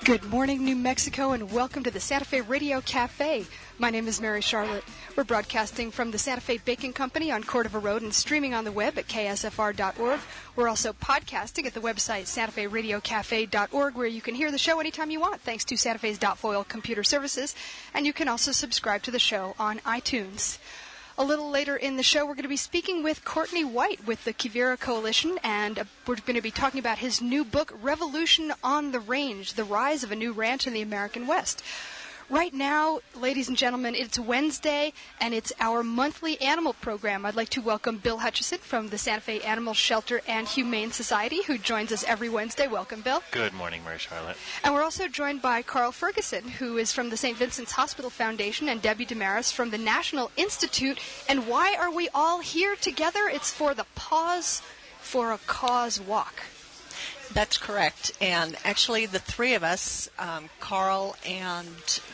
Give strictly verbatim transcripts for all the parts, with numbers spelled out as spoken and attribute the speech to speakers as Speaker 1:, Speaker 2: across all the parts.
Speaker 1: Good morning, New Mexico, and welcome to the Santa Fe Radio Cafe. My name is Mary Charlotte. We're broadcasting from the Santa Fe Baking Company on Cordova Road and streaming on the web at K S F R dot org. We're also podcasting at the website Santa Fe Radio Cafe dot org, where you can hear the show anytime you want, thanks to Santa Fe's Foil Computer Services. And you can also subscribe to the show on iTunes. A little later in the show, we're going to be speaking with Courtney White with the Quivira Coalition, and uh, we're going to be talking about his new book, Revolution on the Range, The Rise of a New Ranch in the American West. Right now, ladies and gentlemen, it's Wednesday, and it's our monthly animal program. I'd like to welcome Bill Hutchison from the Santa Fe Animal Shelter and Humane Society, who joins us every Wednesday. Welcome, Bill.
Speaker 2: Good morning, Mary Charlotte.
Speaker 1: And we're also joined by Carl Ferguson, who is from the Saint Vincent's Hospital Foundation, and Debbie Damaris from the National Institute. And why are we all here together? It's for the Pause for a Cause walk.
Speaker 3: That's correct. And actually, the three of us, um, Carl and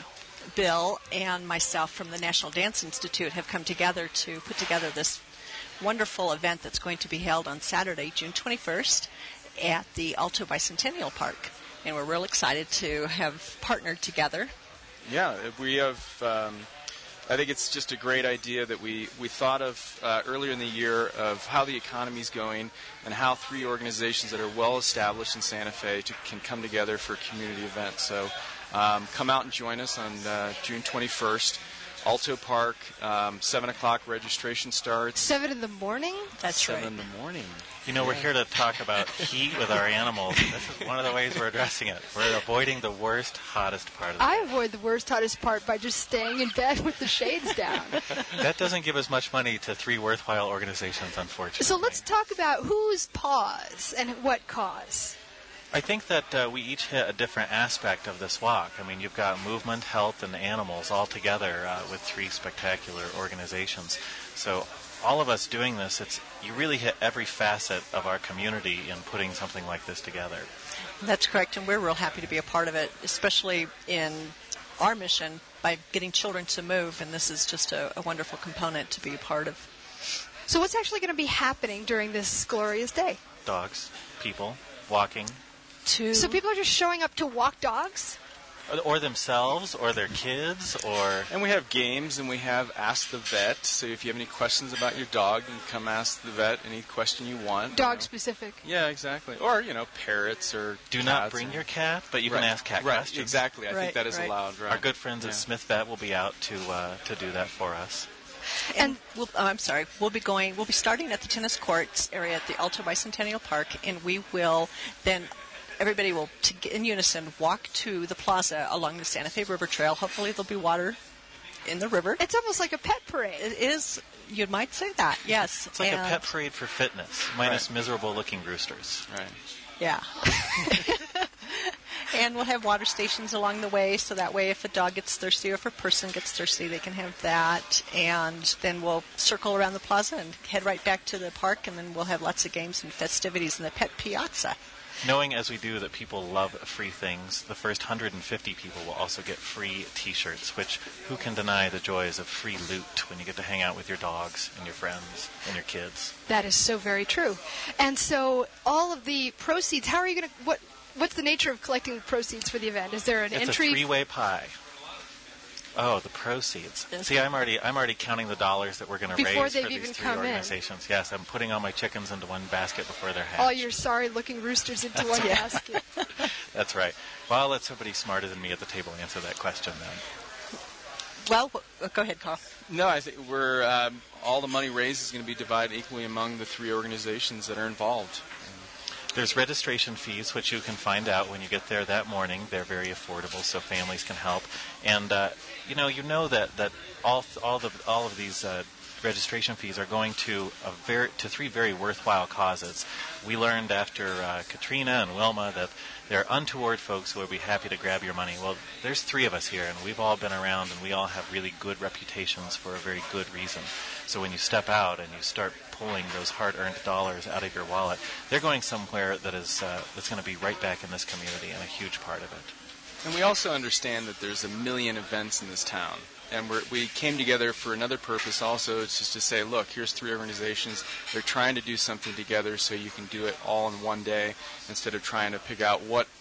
Speaker 3: Bill and myself from the National Dance Institute, have come together to put together this wonderful event that's going to be held on Saturday, June twenty-first, at the Alto Bicentennial Park. And we're real excited to have partnered together.
Speaker 4: Yeah, we have... Um I think it's just a great idea that we, we thought of uh, earlier in the year of how the economy's going and how three organizations that are well established in Santa Fe to, can come together for a community event. So um, come out and join us on uh, June twenty-first. Alto Park, um, seven o'clock registration starts.
Speaker 1: seven in the morning?
Speaker 3: That's
Speaker 4: seven
Speaker 3: right.
Speaker 4: in the morning.
Speaker 2: You know, we're here to talk about heat with our animals. This is one of the ways we're addressing it. We're avoiding the worst, hottest part of the
Speaker 1: I
Speaker 2: day.
Speaker 1: avoid the worst, hottest part by just staying in bed with the shades down.
Speaker 2: That doesn't give as much money to three worthwhile organizations, unfortunately.
Speaker 1: So let's talk about whose pause and what cause.
Speaker 2: I think that uh, we each hit a different aspect of this walk. I mean, you've got movement, health, and animals all together uh, with three spectacular organizations. So all of us doing this, it's you really hit every facet of our community in putting something like this together.
Speaker 3: That's correct, and we're real happy to be a part of it, especially in our mission by getting children to move, and this is just a, a wonderful component to be a part of.
Speaker 1: So what's actually going to be happening during this glorious day?
Speaker 2: Dogs, people, walking.
Speaker 3: To
Speaker 1: So people are just showing up to walk dogs?
Speaker 2: Or themselves, or their kids, or...
Speaker 4: And we have games, and we have Ask the Vet. So if you have any questions about your dog, you can come ask the vet any question you want.
Speaker 1: Dog
Speaker 4: you know.
Speaker 1: specific.
Speaker 4: Yeah, exactly. Or, you know, parrots or
Speaker 2: Do
Speaker 4: cats
Speaker 2: not bring
Speaker 4: or...
Speaker 2: your cat, but you
Speaker 4: right.
Speaker 2: can ask cat
Speaker 4: right.
Speaker 2: questions.
Speaker 4: Exactly. I
Speaker 3: Right,
Speaker 4: think that is
Speaker 3: right.
Speaker 4: allowed. Right.
Speaker 2: Our good friends
Speaker 4: yeah.
Speaker 2: at Smith Vet will be out to uh, to do that for us.
Speaker 3: And we'll, oh, I'm sorry. We'll be going. We'll be starting at the tennis courts area at the Alto Bicentennial Park, and we will then. Everybody will, to, in unison, walk to the plaza along the Santa Fe River Trail. Hopefully, there'll be water in the river.
Speaker 1: It's almost like a pet parade.
Speaker 3: It is. You might say that. Yes.
Speaker 2: It's like
Speaker 3: and
Speaker 2: a pet parade for fitness, minus
Speaker 4: Right.
Speaker 2: miserable-looking roosters.
Speaker 4: Right.
Speaker 3: Yeah. And we'll have water stations along the way, so that way if a dog gets thirsty or if a person gets thirsty, they can have that. And then we'll circle around the plaza and head right back to the park, and then we'll have lots of games and festivities in the pet piazza.
Speaker 2: Knowing as we do that people love free things, the first one hundred fifty people will also get free T-shirts, which who can deny the joys of free loot when you get to hang out with your dogs and your friends and your kids?
Speaker 1: That is so very true. And so all of the proceeds, how are you going to, what, what's the nature of collecting the proceeds for the event? Is there an
Speaker 2: It's
Speaker 1: entry?
Speaker 2: a three-way pie. Oh, the proceeds.
Speaker 3: Yes.
Speaker 2: See, I'm already I'm already counting the dollars that we're going to
Speaker 1: Before
Speaker 2: raise
Speaker 1: they've
Speaker 2: for these
Speaker 1: even
Speaker 2: three
Speaker 1: come in.
Speaker 2: organizations. Yes, I'm putting all my chickens into one basket before they're hatched.
Speaker 1: All your sorry-looking roosters into one basket.
Speaker 2: That's right. Well, I'll let somebody smarter than me at the table answer that question then.
Speaker 3: Well, w- go ahead, Carl.
Speaker 4: No, I think we're um, all the money raised is going to be divided equally among the three organizations that are involved.
Speaker 2: There's registration fees, which you can find out when you get there that morning. They're very affordable, so families can help. And uh, you know, you know that, that all all the all of these uh, registration fees are going to a very to three very worthwhile causes. We learned after uh, Katrina and Wilma that there are untoward folks who would be happy to grab your money. Well, there's three of us here, and we've all been around, and we all have really good reputations for a very good reason. So when you step out and you start pulling those hard-earned dollars out of your wallet, they're going somewhere that is uh, that's going to be right back in this community and a huge part of it.
Speaker 4: And we also understand that there's a million events in this town. And we're, we came together for another purpose also. It's just to say, look, here's three organizations. They're trying to do something together so you can do it all in one day instead of trying to pick out what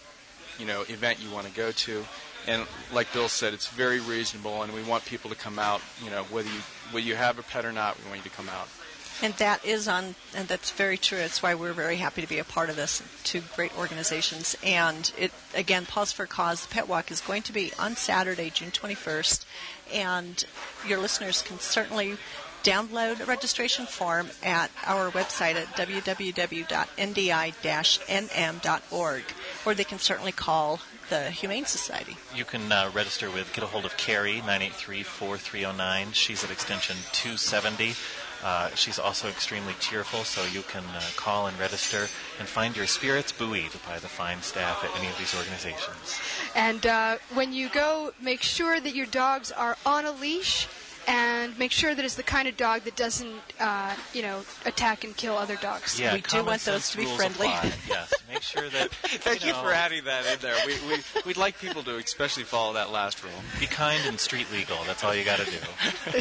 Speaker 4: you know, event you want to go to. And like Bill said, it's very reasonable, and we want people to come out, you know, whether you whether you have a pet or not, we want you to come out.
Speaker 3: And that is on, and that's very true. It's why we're very happy to be a part of this. Two great organizations. And it, again, Paws for a Cause, the Pet Walk is going to be on Saturday, June twenty-first. And your listeners can certainly download a registration form at our website at w w w dot n d i dash n m dot org, or they can certainly call the Humane Society.
Speaker 2: You can uh, register with, get a hold of Carrie, nine eight three, four three zero nine. She's at extension two seventy. Uh, she's also extremely cheerful, so you can uh, call and register and find your spirits buoyed by the fine staff at any of these organizations.
Speaker 1: And uh, when you go, make sure that your dogs are on a leash, and make sure that it's the kind of dog that doesn't, uh, you know, attack and kill other dogs.
Speaker 2: Yeah,
Speaker 3: we do want those to be friendly.
Speaker 2: Yes, make sure that.
Speaker 4: Thank you,
Speaker 2: you
Speaker 4: know,
Speaker 2: for
Speaker 4: for adding that in there. We, we we'd like people to especially follow that last rule.
Speaker 2: Be kind and street legal. That's all you got to do.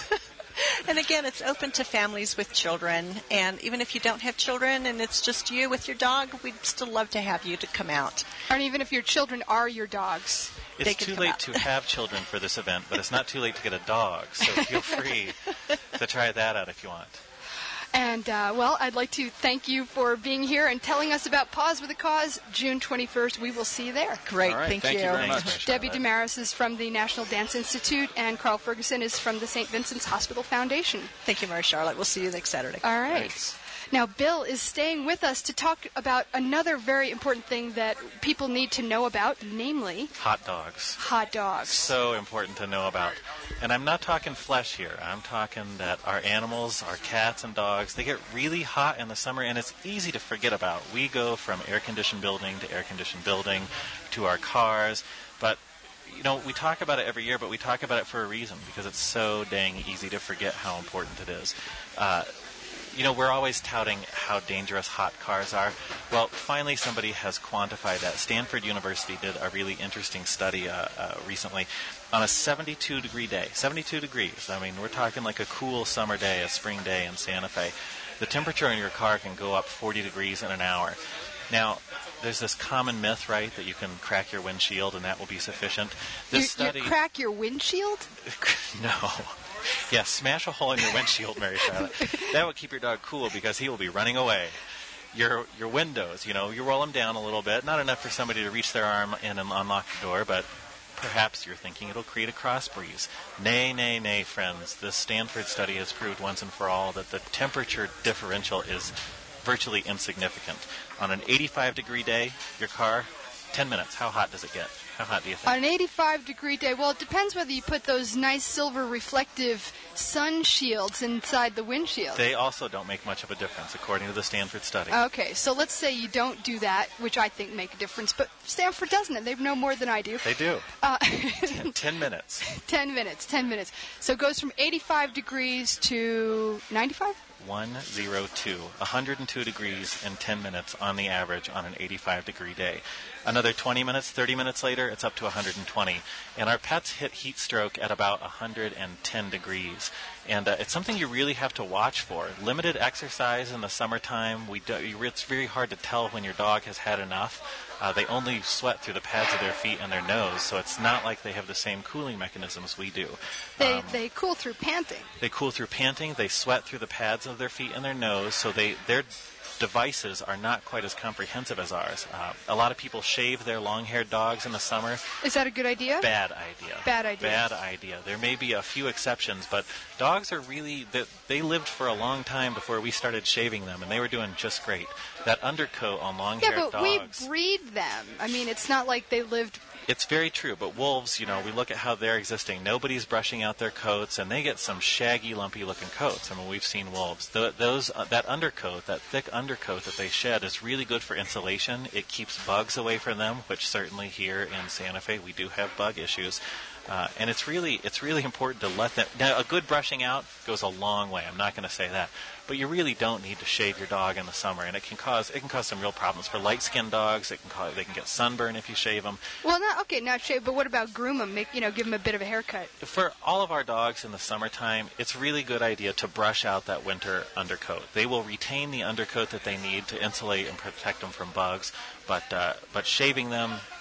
Speaker 3: And again, it's open to families with children. And even if you don't have children and it's just you with your dog, we'd still love to have you to come out.
Speaker 1: And even if your children are your dogs.
Speaker 2: It's too late to have children for this event, but it's not too late to get a dog. So feel free to try that out if you want.
Speaker 1: And, uh, well, I'd like to thank you for being here and telling us about Paws with a Cause, June twenty-first. We will see you there.
Speaker 3: Great.
Speaker 4: All right,
Speaker 3: thank,
Speaker 4: thank
Speaker 3: you.
Speaker 4: you very much.
Speaker 1: Debbie Damaris is from the National Dance Institute, and Carl Ferguson is from the Saint Vincent's Hospital Foundation.
Speaker 3: Thank you, Mary Charlotte. We'll see you next Saturday.
Speaker 1: All right.
Speaker 4: Thanks.
Speaker 1: Now, Bill is staying with us to talk about another very important thing that people need to know about, namely
Speaker 2: hot dogs.
Speaker 1: Hot dogs.
Speaker 2: So important to know about. And I'm not talking flesh here. I'm talking that our animals, our cats and dogs, they get really hot in the summer, and it's easy to forget about. We go from air-conditioned building to air-conditioned building to our cars, but you know, we talk about it every year, but we talk about it for a reason, because it's so dang easy to forget how important it is. Uh, You know, we're always touting how dangerous hot cars are. Well, finally somebody has quantified that. Stanford University did a really interesting study uh, uh, recently on a seventy-two degree day. seventy-two degrees. I mean, we're talking like a cool summer day, a spring day in Santa Fe. The temperature in your car can go up forty degrees in an hour. Now, there's this common myth, right, that you can crack your windshield and that will be sufficient. This
Speaker 1: you,
Speaker 2: study...
Speaker 1: You crack your windshield?
Speaker 2: No. Yeah, smash a hole in your windshield, Mary Charlotte. That would keep your dog cool because he will be running away. Your your windows, you know, you roll them down a little bit. Not enough for somebody to reach their arm in and unlock the door, but perhaps you're thinking it'll create a cross breeze. Nay, nay, nay, friends. This Stanford study has proved once and for all that the temperature differential is virtually insignificant. On an eighty-five degree day, your car, ten minutes. How hot does it get? How hot do you think?
Speaker 1: On an eighty-five degree day, well, it depends whether you put those nice silver reflective sun shields inside the windshield.
Speaker 2: They also don't make much of a difference, according to the Stanford study.
Speaker 1: Okay, so let's say you don't do that, which I think make a difference, but Stanford doesn't it? They know more than I do.
Speaker 2: They do.
Speaker 1: Uh,
Speaker 2: ten, ten minutes.
Speaker 1: Ten minutes, ten minutes. So it goes from eighty-five degrees to ninety-five?
Speaker 2: one hundred two. one hundred two degrees in ten minutes on the average on an eighty-five degree day. Another twenty minutes, thirty minutes later, it's up to one hundred twenty. And our pets hit heat stroke at about one hundred ten degrees. And uh, it's something you really have to watch for. Limited exercise in the summertime. We do, it's very hard to tell when your dog has had enough. Uh, they only sweat through the pads of their feet and their nose, so it's not like they have the same cooling mechanisms we do.
Speaker 1: They
Speaker 2: Um,
Speaker 1: they cool through panting.
Speaker 2: They cool through panting. They sweat through the pads of their feet and their nose, so they their devices are not quite as comprehensive as ours. Uh, a lot of people shave their long-haired dogs in the summer.
Speaker 1: Is that a good idea?
Speaker 2: Bad idea.
Speaker 1: Bad idea.
Speaker 2: Bad idea. There may be a few exceptions, but dogs are really, they, they lived for a long time before we started shaving them, and they were doing just great. That undercoat on long-haired
Speaker 1: Yeah, but
Speaker 2: dogs...
Speaker 1: we breed them. I mean, it's not like they lived...
Speaker 2: It's very true, but wolves, you know, we look at how they're existing. Nobody's brushing out their coats, and they get some shaggy, lumpy-looking coats. I mean, we've seen wolves. The, those, uh, that undercoat, that thick undercoat that they shed is really good for insulation. It keeps bugs away from them, which certainly here in Santa Fe we do have bug issues. Uh, and it's really it's really important to let them... Now, a good brushing out goes a long way. I'm not going to say that. But you really don't need to shave your dog in the summer, and it can cause it can cause some real problems. For light-skinned dogs, it can cause, they can get sunburn if you shave them.
Speaker 1: Well, not okay, not shave, but what about groom them? Make, you know, give them a bit of a haircut.
Speaker 2: For all of our dogs in the summertime, it's a really good idea to brush out that winter undercoat. They will retain the undercoat that they need to insulate and protect them from bugs, but uh, but shaving them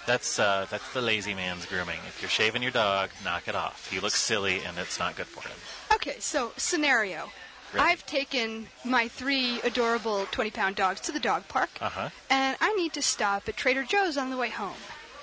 Speaker 2: That's uh, that's the lazy man's grooming. If you're shaving your dog, knock it off. He looks silly, and it's not good for him.
Speaker 1: Okay, so scenario.
Speaker 2: Right.
Speaker 1: I've taken my three adorable twenty-pound dogs to the dog park,
Speaker 2: Uh-huh.
Speaker 1: and I need to stop at Trader Joe's on the way home.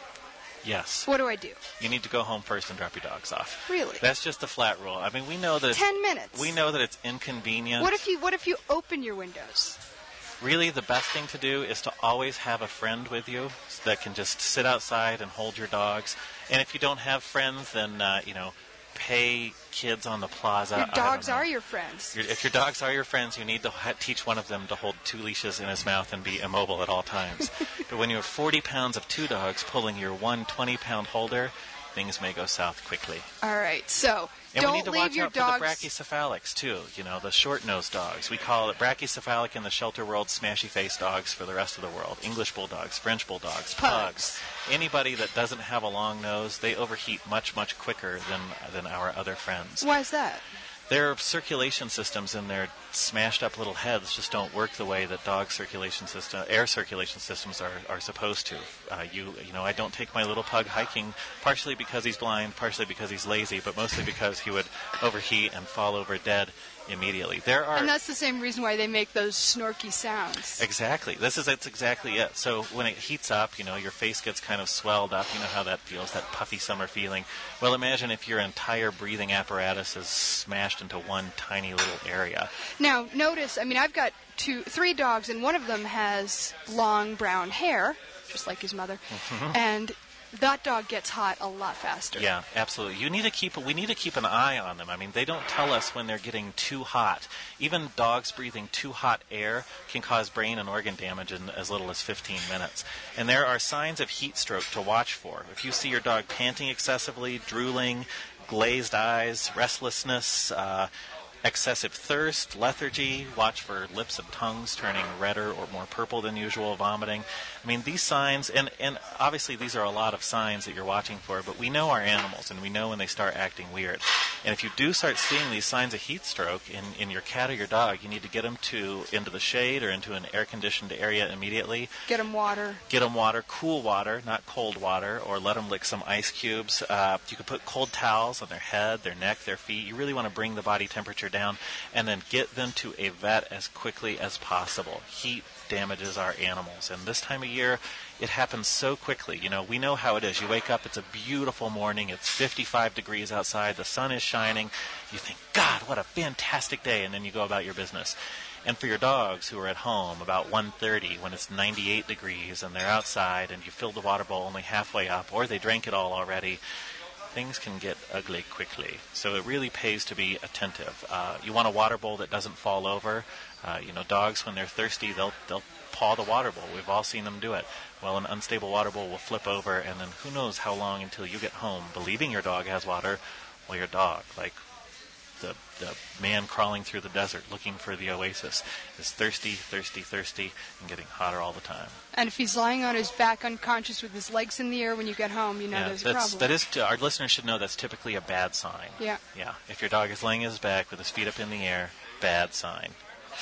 Speaker 2: Yes.
Speaker 1: What do I do?
Speaker 2: You need to go home first and drop your dogs off.
Speaker 1: Really?
Speaker 2: That's just a flat rule. I mean, we know that
Speaker 1: Ten minutes.
Speaker 2: we know that it's inconvenient.
Speaker 1: What if you What if you open your windows?
Speaker 2: Really, the best thing to do is to always have a friend with you that can just sit outside and hold your dogs. And if you don't have friends, then uh, you know, pay kids on the plaza.
Speaker 1: Your
Speaker 2: I don't
Speaker 1: dogs
Speaker 2: know.
Speaker 1: are your friends.
Speaker 2: Your, if your dogs are your friends, you need to ha- teach one of them to hold two leashes in his mouth and be immobile at all times. But when you have forty pounds of two dogs pulling your one twenty-pound holder, things may go south quickly.
Speaker 1: All right, so
Speaker 2: And
Speaker 1: don't
Speaker 2: we need to
Speaker 1: leave
Speaker 2: watch
Speaker 1: your
Speaker 2: out
Speaker 1: dogs.
Speaker 2: for the brachycephalics, too. You know, the short-nosed dogs. We call it brachycephalic in the shelter world, smashy-faced dogs for the rest of the world. English bulldogs, French bulldogs,
Speaker 1: Pugs.
Speaker 2: pugs. Anybody that doesn't have a long nose, they overheat much, much quicker than than our other friends.
Speaker 1: Why is that?
Speaker 2: Their circulation systems in their smashed-up little heads just don't work the way that dog circulation system, air circulation systems are, are supposed to. Uh, you, you know, I don't take my little pug hiking, partially because he's blind, partially because he's lazy, but mostly because he would overheat and fall over dead immediately. There are
Speaker 1: And that's the same reason why they make those snorky sounds.
Speaker 2: Exactly. This is that's exactly it. So when it heats up, you know, your face gets kind of swelled up. You know how that feels, that puffy summer feeling. Well, imagine if your entire breathing apparatus is smashed into one tiny little area.
Speaker 1: Now, notice, I mean, I've got two, three dogs, and one of them has long brown hair, just like his mother, and that dog gets hot a lot faster.
Speaker 2: Yeah, absolutely. You need to keep. We need to keep an eye on them. I mean, they don't tell us when they're getting too hot. Even dogs breathing too hot air can cause brain and organ damage in as little as fifteen minutes. And there are signs of heat stroke to watch for. If you see your dog panting excessively, drooling, glazed eyes, restlessness, uh, excessive thirst, lethargy, watch for lips and tongues turning redder or more purple than usual, vomiting. I mean, these signs, and, and obviously these are a lot of signs that you're watching for, but we know our animals, and we know when they start acting weird. And if you do start seeing these signs of heat stroke in, in your cat or your dog, you need to get them to into the shade or into an air-conditioned area immediately.
Speaker 1: Get them water.
Speaker 2: Get them water, cool water, not cold water, or let them lick some ice cubes. Uh, you can put cold towels on their head, their neck, their feet. You really want to bring the body temperature down, and then get them to a vet as quickly as possible. Heat damages our animals, and this time of year it happens so quickly. You know, we know how it is. You wake up, it's a beautiful morning, it's fifty-five degrees outside, the sun is shining, you think, God, what a fantastic day, and then you go about your business. And for your dogs who are at home about one thirty when it's ninety-eight degrees and they're outside and you filled the water bowl only halfway up, or they drank it all already, things can get ugly quickly. So it really pays to be attentive. Uh, you want a water bowl that doesn't fall over. Uh, you know, dogs, when they're thirsty, they'll they'll paw the water bowl. We've all seen them do it. Well, an unstable water bowl will flip over, and then who knows how long until you get home believing your dog has water, while your dog, like the the man crawling through the desert looking for the oasis, is thirsty, thirsty, thirsty, and getting hotter all the time.
Speaker 1: And if he's lying on his back unconscious with his legs in the air when you get home, you know
Speaker 2: Yeah,
Speaker 1: there's a
Speaker 2: that's,
Speaker 1: problem.
Speaker 2: that is, our listeners should know that's typically a bad sign.
Speaker 1: Yeah.
Speaker 2: Yeah. If your dog is laying his back with his feet up in the air, bad sign.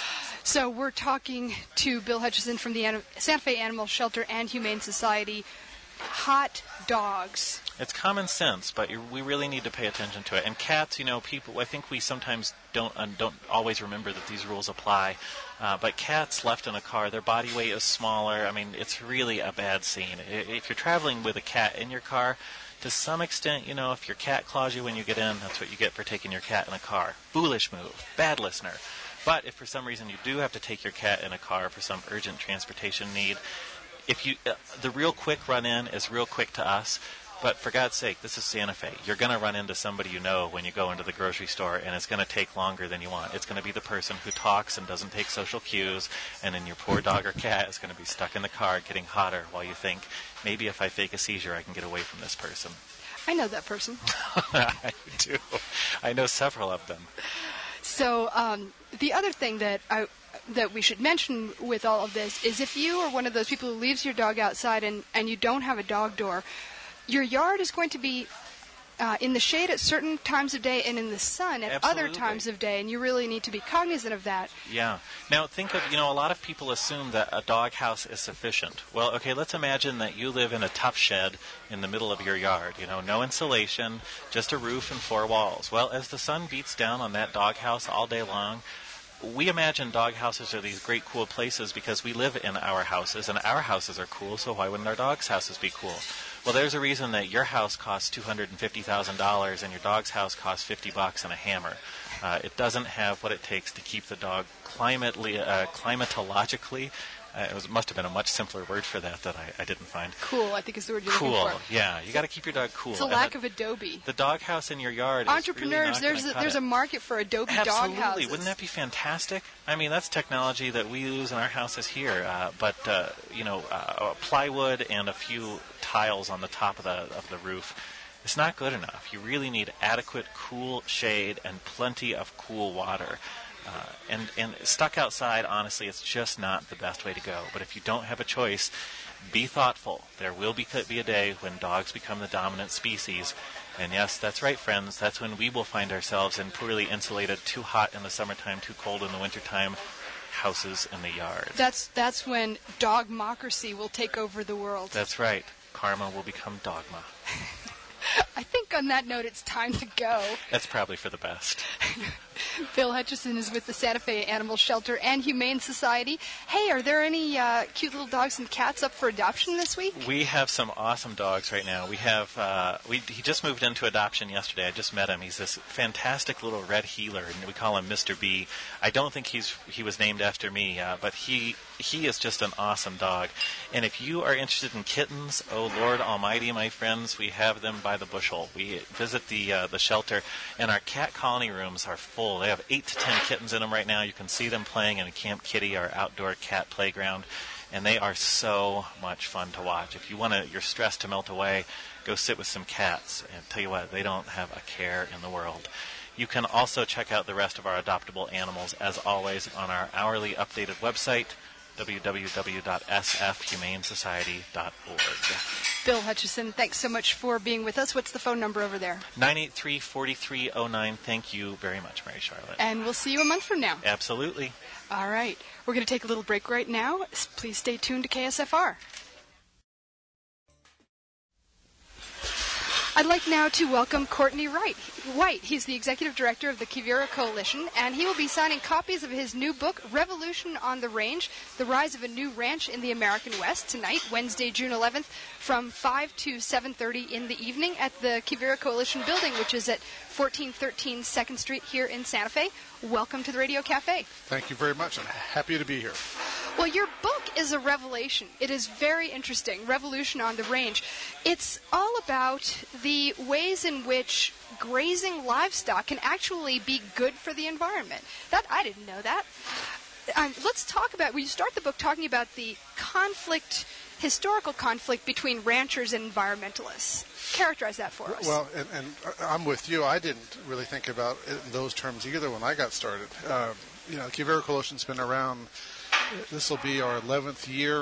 Speaker 1: So we're talking to Bill Hutchison from the An- Santa Fe Animal Shelter and Humane Society. Hot dogs.
Speaker 2: It's common sense, but you, we really need to pay attention to it. And cats, you know, people, I think we sometimes don't uh, don't always remember that these rules apply. Uh, but cats left in a car, their body weight is smaller. I mean, it's really a bad scene. If you're traveling with a cat in your car, to some extent, you know, if your cat claws you when you get in, that's what you get for taking your cat in a car. Foolish move. Bad listener. But if for some reason you do have to take your cat in a car for some urgent transportation need, if you uh, the real quick run-in is real quick to us, but for God's sake, this is Santa Fe. You're going to run into somebody you know when you go into the grocery store, and it's going to take longer than you want. It's going to be the person who talks and doesn't take social cues, and then your poor dog or cat is going to be stuck in the car getting hotter while you think, maybe if I fake a seizure, I can get away from this person.
Speaker 1: I know that person.
Speaker 2: I do. I know several of them.
Speaker 1: So um, the other thing that I that we should mention with all of this is if you are one of those people who leaves your dog outside and, and you don't have a dog door, your yard is going to be uh, in the shade at certain times of day and in the sun at
Speaker 2: Absolutely.
Speaker 1: other times of day, and you really need to be cognizant of that.
Speaker 2: Yeah. Now, think of, you know, a lot of people assume that a doghouse is sufficient. Well, okay, let's imagine that you live in a tough shed in the middle of your yard. You know, no insulation, just a roof and four walls. Well, as the sun beats down on that doghouse all day long, we imagine doghouses are these great cool places because we live in our houses, and our houses are cool, so why wouldn't our dogs' houses be cool? Well, there's a reason that your house costs two hundred fifty thousand dollars and your dog's house costs fifty bucks and a hammer. Uh, it doesn't have what it takes to keep the dog climately, uh, climatologically. Uh, it was, must have been a much simpler word for that that I, I didn't find.
Speaker 1: Cool, I think is the word you're
Speaker 2: cool.
Speaker 1: looking for.
Speaker 2: Yeah, you got to keep your dog cool.
Speaker 1: It's a
Speaker 2: And
Speaker 1: lack
Speaker 2: the,
Speaker 1: of Adobe.
Speaker 2: The doghouse in your yard
Speaker 1: Entrepreneurs,
Speaker 2: is really not
Speaker 1: there's a,
Speaker 2: cut
Speaker 1: there's
Speaker 2: it.
Speaker 1: a market for Adobe
Speaker 2: Absolutely.
Speaker 1: doghouses.
Speaker 2: Wouldn't that be fantastic? I mean, that's technology that we use in our houses here. Uh, but uh, you know, uh, plywood and a few tiles on the top of the of the roof, it's not good enough. You really need adequate cool shade and plenty of cool water. Uh, and, and stuck outside, honestly, it's just not the best way to go. But if you don't have a choice, be thoughtful. There will be, be a day when dogs become the dominant species. And yes, that's right, friends. That's when we will find ourselves in poorly insulated, too hot in the summertime, too cold in the wintertime houses in the yard.
Speaker 1: That's, that's when dogmocracy will take over the world.
Speaker 2: That's right. Karma will become dogma.
Speaker 1: I think on that note, it's time to go.
Speaker 2: That's probably for the best.
Speaker 1: Bill Hutchison is with the Santa Fe Animal Shelter and Humane Society. Hey, are there any uh, cute little dogs and cats up for adoption this week?
Speaker 2: We have some awesome dogs right now. We have, uh, we, he just moved into adoption yesterday. I just met him. He's this fantastic little red heeler, and we call him Mister B. I don't think he's he was named after me, uh, but he he is just an awesome dog. And if you are interested in kittens, oh Lord Almighty, my friends, we have them by the bushel. We visit the uh, the shelter, and our cat colony rooms are full. They have eight to ten kittens in them right now. You can see them playing in Camp Kitty, our outdoor cat playground, and they are so much fun to watch. If you want to, your stress to melt away, go sit with some cats, and tell you what, they don't have a care in the world. You can also check out the rest of our adoptable animals, as always, on our hourly updated website, w w w dot s f humane society dot org.
Speaker 1: Bill Hutchison, thanks so much for being with us. What's the phone number over there?
Speaker 2: nine eight three, four three zero nine. Thank you very much, Mary Charlotte.
Speaker 1: And we'll see you a month from now.
Speaker 2: Absolutely.
Speaker 1: All right. We're going to take a little break right now. Please stay tuned to K S F R. I'd like now to welcome Courtney Wright. White. He's the executive director of the Quivira Coalition, and he will be signing copies of his new book, Revolution on the Range, The Rise of a New Ranch in the American West, tonight, Wednesday, June eleventh, from five to seven thirty in the evening at the Quivira Coalition building, which is at fourteen thirteen second Street here in Santa Fe. Welcome to the Radio Cafe.
Speaker 5: Thank you very much. I'm happy to be here.
Speaker 1: Well, your book is a revelation. It is very interesting, Revolution on the Range. It's all about the ways in which grazing livestock can actually be good for the environment. That I didn't know that. Um, let's talk about, well, you start the book talking about the conflict, historical conflict between ranchers and environmentalists. Characterize that for us.
Speaker 5: Well, and, and I'm with you. I didn't really think about it in those terms either when I got started. Uh, you know, Quivira Coalition's been around. This will be our eleventh year.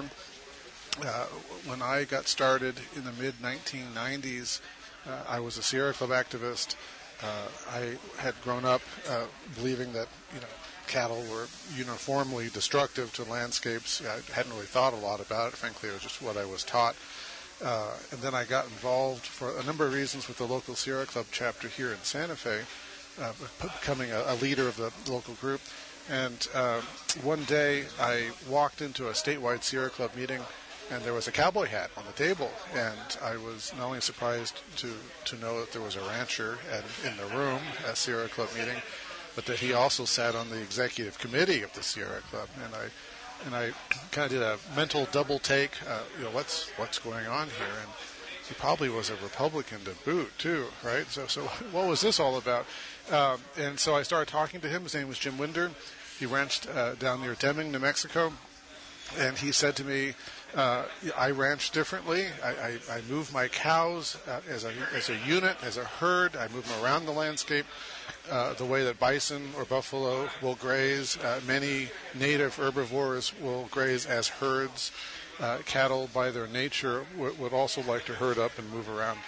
Speaker 5: Uh, when I got started in the mid nineteen nineties, uh, I was a Sierra Club activist. Uh, I had grown up uh, believing that, you know, cattle were uniformly destructive to landscapes. I hadn't really thought a lot about it. Frankly, it was just what I was taught. Uh, and then I got involved for a number of reasons with the local Sierra Club chapter here in Santa Fe, uh, becoming a, a leader of the local group. And uh, one day I walked into a statewide Sierra Club meeting, and there was a cowboy hat on the table. And I was not only surprised to, to know that there was a rancher at, in the room at a Sierra Club meeting, but that he also sat on the executive committee of the Sierra Club. And I and I kind of did a mental double take. Uh, you know, what's what's going on here? And he probably was a Republican to boot too, right? So so what was this all about? Um, and so I started talking to him. His name was Jim Winder. He ranched uh, down near Deming, New Mexico, and he said to me, uh, "I ranch differently. I, I, I move my cows uh, as a as a unit, as a herd. I move them around the landscape, uh, the way that bison or buffalo will graze. Uh, many native herbivores will graze as herds. Uh, cattle, by their nature, w- would also like to herd up and move around."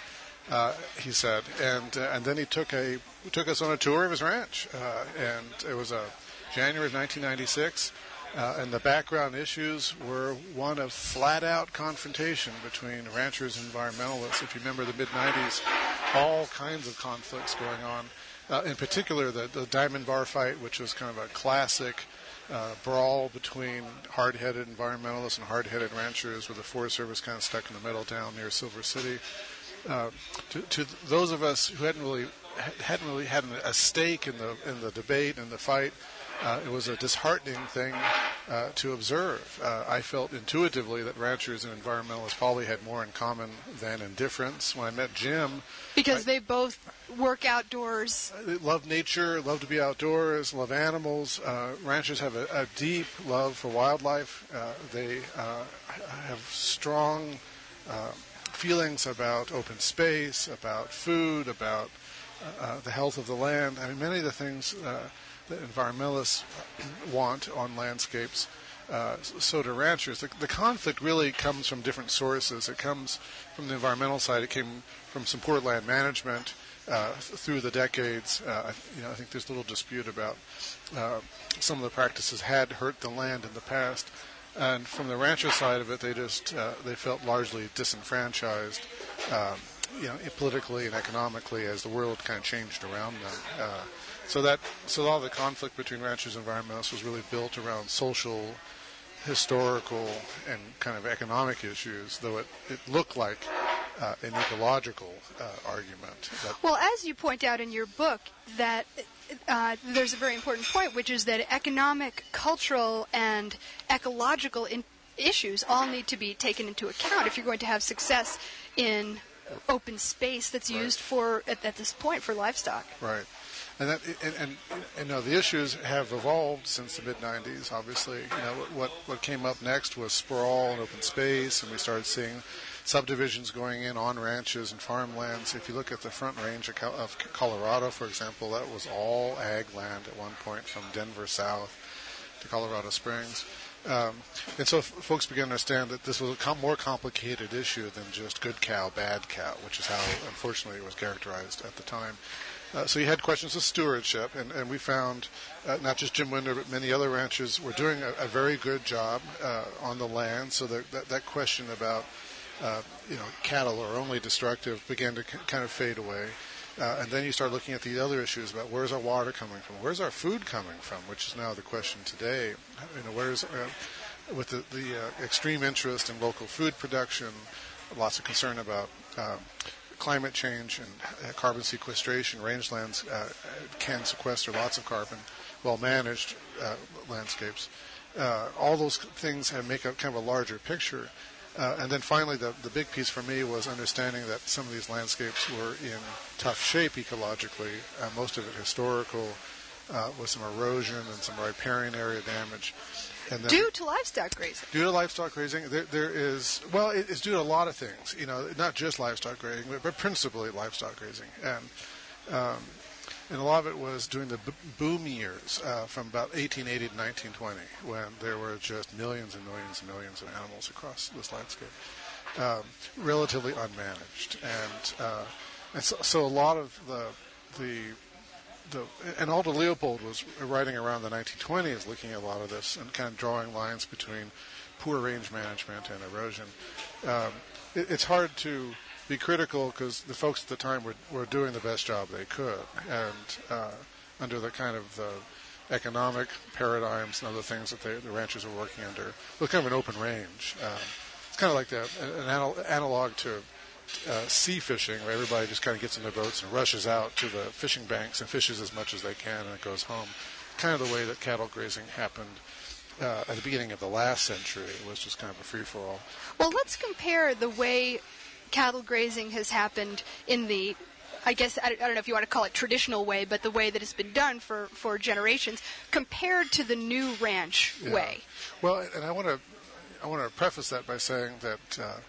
Speaker 5: uh, he said. And uh, and then he took a took us on a tour of his ranch, uh, and it was a January of nineteen ninety-six. Uh, and the background issues were one of flat-out confrontation between ranchers and environmentalists. If you remember the mid nineties, all kinds of conflicts going on. Uh, in particular, the, the Diamond Bar fight, which was kind of a classic uh, brawl between hard-headed environmentalists and hard-headed ranchers, with the Forest Service kind of stuck in the middle down near Silver City. Uh, to, to those of us who hadn't really hadn't really had a stake in the in the debate and the fight, Uh, it was a disheartening thing uh, to observe. Uh, I felt intuitively that ranchers and environmentalists probably had more in common than in difference. When I met Jim...
Speaker 1: Because
Speaker 5: I,
Speaker 1: they both work outdoors.
Speaker 5: They love nature, love to be outdoors, love animals. Uh, ranchers have a, a deep love for wildlife. Uh, they uh, have strong uh, feelings about open space, about food, about uh, uh, the health of the land. I mean, many of the things... Uh, that environmentalists want on landscapes, uh, so do ranchers. The, the conflict really comes from different sources. It comes from the environmental side. It came from some poor land management uh, through the decades. Uh, you know, I think there's little dispute about uh, some of the practices had hurt the land in the past. And from the rancher side of it, they just uh, they felt largely disenfranchised, um, you know, politically and economically as the world kind of changed around them. Uh, So that so all the conflict between ranchers and environmentalists was really built around social, historical, and kind of economic issues, though it, it looked like uh, an ecological uh, argument. That
Speaker 1: well, as you point out in your book, that uh, there's a very important point, which is that economic, cultural, and ecological in- issues all need to be taken into account if you're going to have success in open space that's
Speaker 5: right.
Speaker 1: used for at, at this point for livestock.
Speaker 5: Right. And, that, and, and, and you know, the issues have evolved since the mid nineties, obviously. You know, what, what came up next was sprawl and open space, and we started seeing subdivisions going in on ranches and farmlands. If you look at the Front Range of, of Colorado, for example, that was all ag land at one point from Denver south to Colorado Springs. Um, and so f- folks began to understand that this was a com- more complicated issue than just good cow, bad cow, which is how, unfortunately, it was characterized at the time. Uh, so you had questions of stewardship, and, and we found uh, not just Jim Winder, but many other ranchers were doing a, a very good job uh, on the land. So that, that, that question about, uh, you know, cattle are only destructive began to c- kind of fade away. Uh, and then you start looking at the other issues about where's our water coming from, where's our food coming from, which is now the question today. You know, where's uh, with the, the uh, extreme interest in local food production, lots of concern about um, climate change and uh, carbon sequestration. Rangelands uh, can sequester lots of carbon, well-managed uh, landscapes. Uh, all those things have make a kind of a larger picture. Uh, and then finally, the, the big piece for me was understanding that some of these landscapes were in tough shape ecologically, uh, most of it historical, uh, with some erosion and some riparian area damage. And then,
Speaker 1: due to livestock grazing.
Speaker 5: Due to livestock grazing, there, there is, well, it, it's due to a lot of things, you know, not just livestock grazing, but, but principally livestock grazing. And um, and a lot of it was during the b- boom years uh, from about eighteen eighty to nineteen twenty, when there were just millions and millions and millions of animals across this landscape, um, relatively unmanaged. And uh, and so, so a lot of the the The, and Aldo Leopold was writing around the nineteen twenties, looking at a lot of this and kind of drawing lines between poor range management and erosion. Um, it, it's hard to be critical because the folks at the time were, were doing the best job they could, and uh, under the kind of the economic paradigms and other things that they, the ranchers were working under, it was kind of an open range. Um, it's kind of like the, an anal- analog to Uh, sea fishing, where everybody just kind of gets in their boats and rushes out to the fishing banks and fishes as much as they can, and it goes home. Kind of the way that cattle grazing happened uh, at the beginning of the last century. It was just kind of a free-for-all.
Speaker 1: Well, let's compare the way cattle grazing has happened in the, I guess, I don't know if you want to call it traditional way, but the way that it's been done for, for generations, compared to the new ranch
Speaker 5: yeah.
Speaker 1: way.
Speaker 5: Well, and I want to I want to preface that by saying that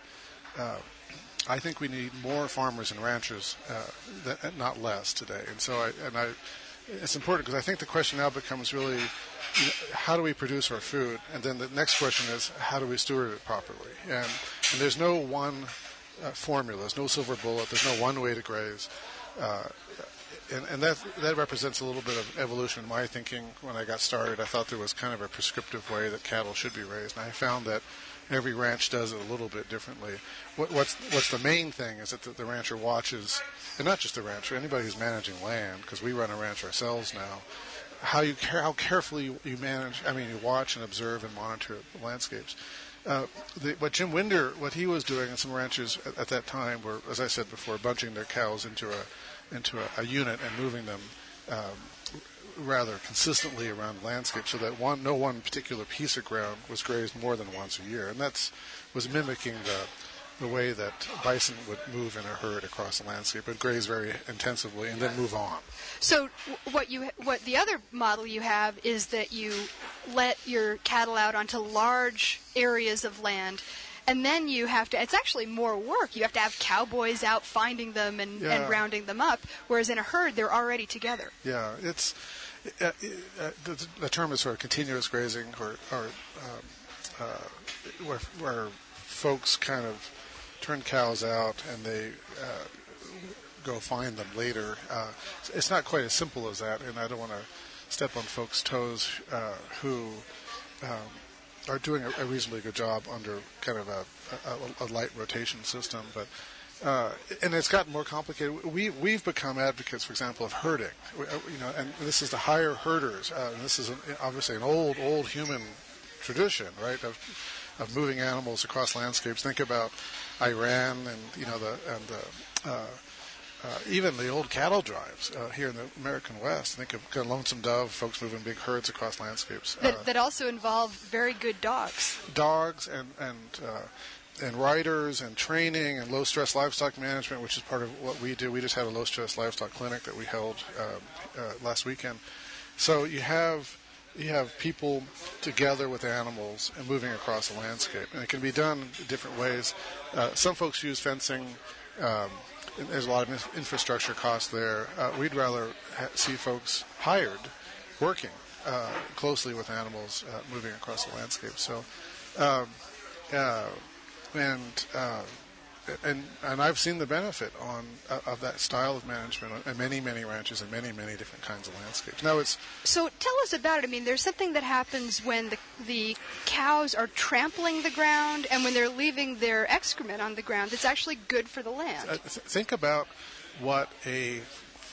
Speaker 5: uh, uh, I think we need more farmers and ranchers, uh, that, not less today. And so, I, and I, it's important because I think the question now becomes really, you know, how do we produce our food? And then the next question is, how do we steward it properly? And, and there's no one uh, formulas, no silver bullet. There's no one way to graze. Uh, And, and that that represents a little bit of evolution in my thinking. When I got started, I thought there was kind of a prescriptive way that cattle should be raised, and I found that every ranch does it a little bit differently. What, what's what's the main thing is that the, the rancher watches, and not just the rancher, anybody who's managing land, because we run a ranch ourselves now, how you care, how carefully you, you manage. I mean, you watch and observe and monitor the landscapes. Uh, the, what Jim Winder, what he was doing, and some ranchers at, at that time were, as I said before, bunching their cows into a into a, a unit and moving them um, rather consistently around the landscape, so that one no one particular piece of ground was grazed more than once a year, and that's was mimicking the the way that bison would move in a herd across the landscape. It would graze very intensively and then move on.
Speaker 1: So what you what the other model you have is that you let your cattle out onto large areas of land, and then you have to, it's actually more work. You have to have cowboys out finding them and,
Speaker 5: yeah.
Speaker 1: and rounding them up, whereas in a herd, they're already together.
Speaker 5: Yeah, it's, uh, uh, the, the term is sort of continuous grazing, or, or um, uh, where, where folks kind of turn cows out and they uh, go find them later. Uh, it's not quite as simple as that, and I don't want to step on folks' toes uh, who... Um, are doing a, a reasonably good job under kind of a, a, a light rotation system, but uh, and it's gotten more complicated. We we've become advocates, for example, of herding. We, you know, and this is to hire herders. Uh, and this is an, obviously an old old human tradition, right? Of of moving animals across landscapes. Think about Iran and you know the and the. Uh, Uh, even the old cattle drives uh, here in the American West. Think of kind of Lonesome Dove, folks moving big herds across landscapes.
Speaker 1: That,
Speaker 5: uh,
Speaker 1: that also involve very good dogs.
Speaker 5: Dogs and and uh, and riders and training and low stress livestock management, which is part of what we do. We just had a low stress livestock clinic that we held uh, uh, last weekend. So you have you have people together with animals and moving across the landscape, and it can be done different ways. Uh, some folks use fencing. Um, There's a lot of infrastructure costs there. Uh, we'd rather ha- see folks hired, working uh, closely with animals, uh, moving across the landscape. So, um, uh, and uh, and and I've seen the benefit on uh, of that style of management on many many ranches and many many different kinds of landscapes. Now it's
Speaker 1: so tell us about it. I mean, there's something that happens when the the cows are trampling the ground and when they're leaving their excrement on the ground. It's actually good for the land.
Speaker 5: Uh, th- think about what a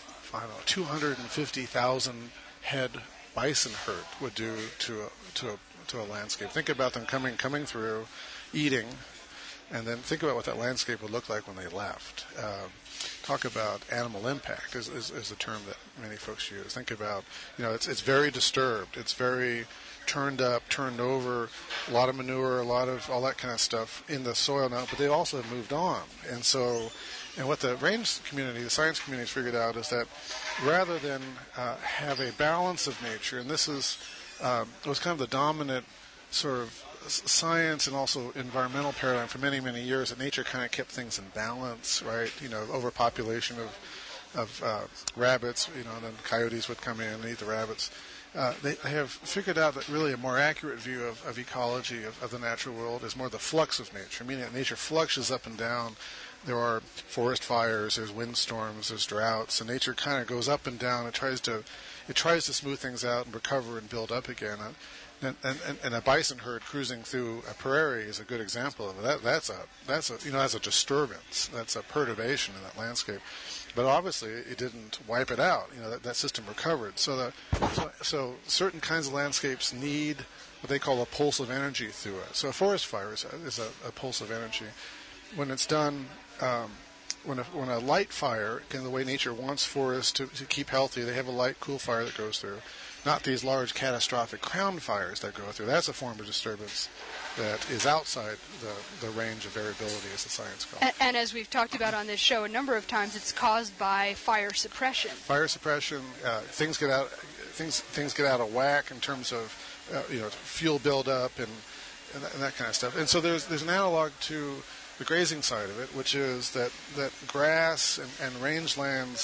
Speaker 5: I don't know two hundred fifty thousand head bison herd would do to a, to a, to a landscape. Think about them coming coming through, eating. And then think about what that landscape would look like when they left. Um, talk about animal impact is, is, is the term that many folks use. Think about, you know, it's it's very disturbed. It's very turned up, turned over, a lot of manure, a lot of all that kind of stuff in the soil now. But they also have moved on. And so, and what the range community, the science community has figured out is that rather than uh, have a balance of nature, and this is, um, it was kind of the dominant sort of science and also environmental paradigm for many, many years, that nature kind of kept things in balance, right? You know, overpopulation of of uh, rabbits, you know, and then coyotes would come in and eat the rabbits. Uh, they, they have figured out that really a more accurate view of, of ecology, of, of the natural world, is more the flux of nature, meaning that nature fluctuates up and down. There are forest fires, there's windstorms, there's droughts, and nature kind of goes up and down. It tries to it tries to smooth things out and recover and build up again. And, And, and, and a bison herd cruising through a prairie is a good example of it. That, that's a that's a you know that's a disturbance. That's a perturbation in that landscape. But obviously, it didn't wipe it out. You know that, that system recovered. So the so, so certain kinds of landscapes need what they call a pulse of energy through it. So a forest fire is a, is a, a pulse of energy. When it's done, um, when a when a light fire, kind of the way nature wants forests to, to keep healthy, they have a light, cool fire that goes through. Not these large catastrophic crown fires that go through. That's a form of disturbance that is outside the, the range of variability, as the science calls it.
Speaker 1: And, and as we've talked about on this show a number of times, it's caused by fire suppression.
Speaker 5: Fire suppression. Uh, things get out. Things things get out of whack in terms of uh, you know fuel buildup and and that, and that kind of stuff. And so there's there's an analog to the grazing side of it, which is that that grass and, and rangelands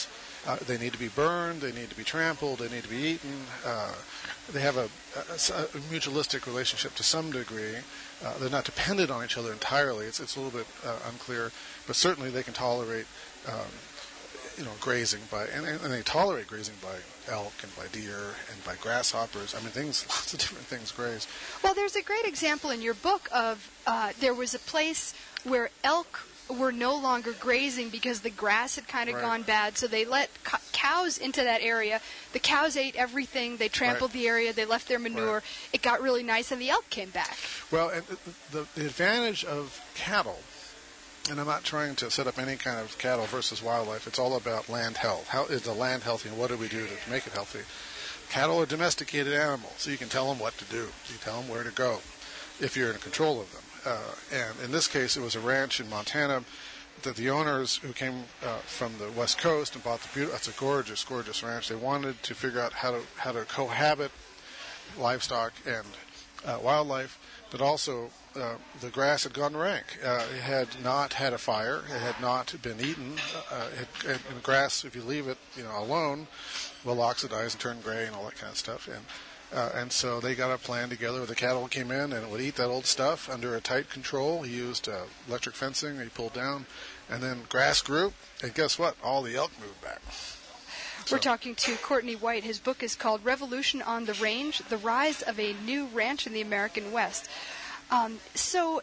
Speaker 5: Uh, they need to be burned. They need to be trampled. They need to be eaten. Uh, they have a, a, a mutualistic relationship to some degree. Uh, they're not dependent on each other entirely. It's, it's a little bit uh, unclear, but certainly they can tolerate, um, you know, grazing by, and, and they tolerate grazing by elk and by deer and by grasshoppers. I mean, things, lots of different things graze.
Speaker 1: Well, there's a great example in your book of uh, there was a place where elk were no longer grazing because the grass had kind of
Speaker 5: Right.
Speaker 1: gone bad, so they let co- cows into that area. The cows ate everything. They trampled
Speaker 5: Right.
Speaker 1: the area. They left their manure.
Speaker 5: Right.
Speaker 1: It got really nice, and the elk came back.
Speaker 5: Well, and the, the, the advantage of cattle, and I'm not trying to set up any kind of cattle versus wildlife, it's all about land health. How is the land healthy, and what do we do to make it healthy? Cattle are domesticated animals, so you can tell them what to do. You tell them where to go if you're in control of them. Uh, and in this case, it was a ranch in Montana that the owners who came uh, from the West Coast and bought the beautiful, that's a gorgeous, gorgeous ranch. They wanted to figure out how to how to cohabit livestock and uh, wildlife, but also uh, the grass had gone rank. Uh, it had not had a fire. It had not been eaten. Uh, it, and, and grass, if you leave it, you know, alone, will oxidize and turn gray and all that kind of stuff. And Uh, and so they got a plan together where the cattle came in and it would eat that old stuff under a tight control. He used uh, electric fencing. He pulled down. And then grass grew. And guess what? All the elk moved back.
Speaker 1: We're
Speaker 5: So-
Speaker 1: talking to Courtney White. His book is called Revolution on the Range, The Rise of a New Ranch in the American West. Um, so